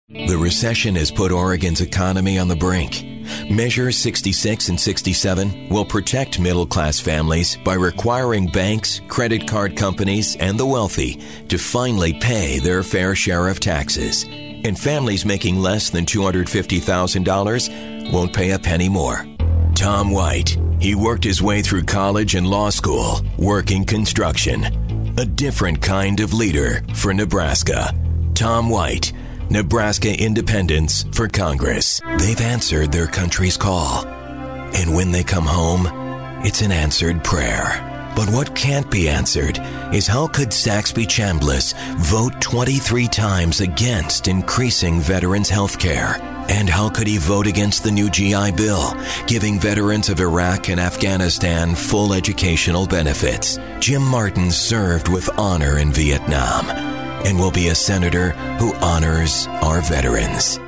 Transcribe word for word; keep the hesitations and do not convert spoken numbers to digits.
The recession has put Oregon's economy on the brink. Measure sixty-six and sixty-seven will protect middle-class families by requiring banks, credit card companies, and the wealthy to finally pay their fair share of taxes. And families making less than two hundred fifty thousand dollars won't pay a penny more. Tom White. He worked his way through college and law school, working construction. A different kind of leader for Nebraska. Tom White. Nebraska Independents for Congress. They've answered their country's call. And when they come home, it's an answered prayer. But what can't be answered is how could Saxby Chambliss vote twenty-three times against increasing veterans' health care? And how could he vote against the new G I Bill, giving veterans of Iraq and Afghanistan full educational benefits? Jim Martin served with honor in Vietnam and will be a senator who honors our veterans.